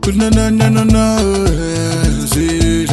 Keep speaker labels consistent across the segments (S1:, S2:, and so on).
S1: No, no, no, no, no. See,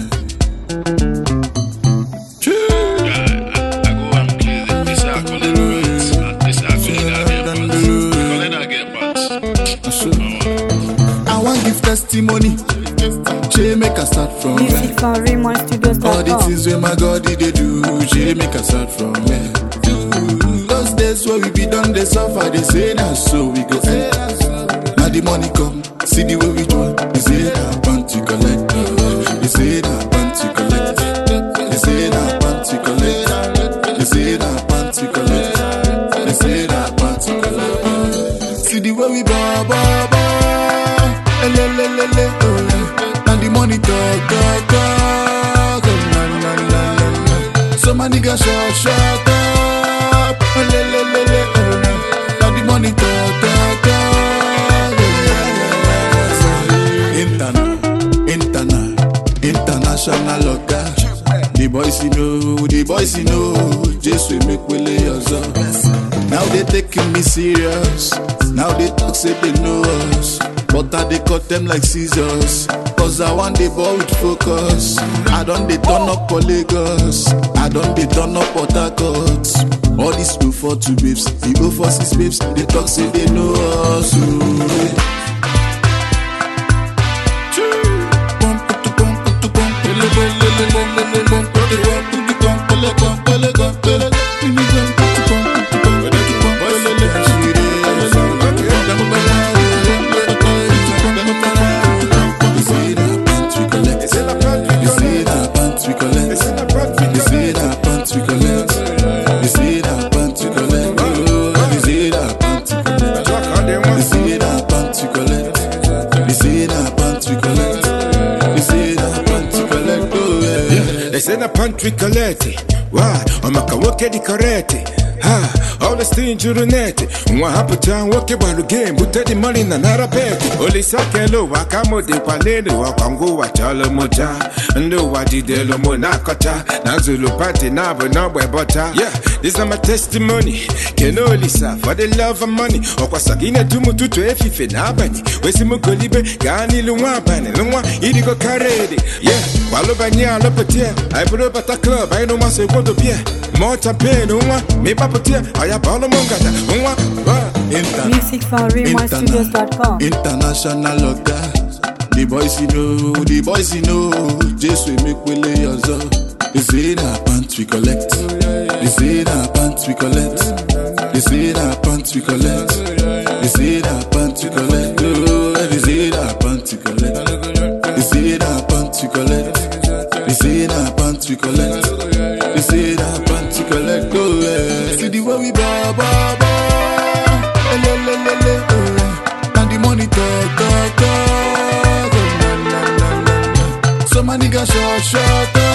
S1: I want give testimony. She make us start from
S2: Music from RaymonStudios.com.
S1: all the things where my God did they do. She make us start from where. Those days where we be done, they suffer. They say that so we go end. Now the money come, see the way we do. They say that panty collect. They say that panty collect. They say that panty collect. They say that panty collect. They say that panty collect. See the way we ba ba ba. Le le le le. And the money talk talk talk. Na na na na. So my nigga shut up. Le le le le. And the money talk talk talk. International local. The boys you know, just we make we lay us up. Now they taking me serious. Now they talk say they know us, but I they cut them like scissors. Cause I want the ball with focus. I don't they turn up for Lagos. I don't they turn up for Tacos. All these 242 babes, the 046 babes, they talk say they know us.
S3: Send a pantry colette. Why? I'm a kawoke di correct. Ha, all the stingy runette. What happened to walk about the game? But the money na not a bet. Only Sakelo, Wakamo de Paleno, Wakango, Wachala Moja, and do what did the Lomonakota, Nazulu Party, Naba, Naba, Butter. Yeah, this is my testimony. Can only serve for the love of money. Or Wasagina Dumutu to Efi Nabani. Wesimukolibe, Gani Lumaban, Luma, Idigo Carredi. Yeah, Walobania, Lopetia. I put up at a club, I know myself want to be more champagne, me papatia, I have all among
S2: Music from RaymonStudios.com.
S1: International local. The boys you know, just we make we lay us up. They say that pants we collect. They say that pants we collect. They say that pants we collect. They say that pants we collect. They say that pants we collect. They say that pants we collect. They say that pants we collect. They say that pants we collect. See the way we ba ba ba. Le le le le. And the money talk talk talk. So my nigga shut up.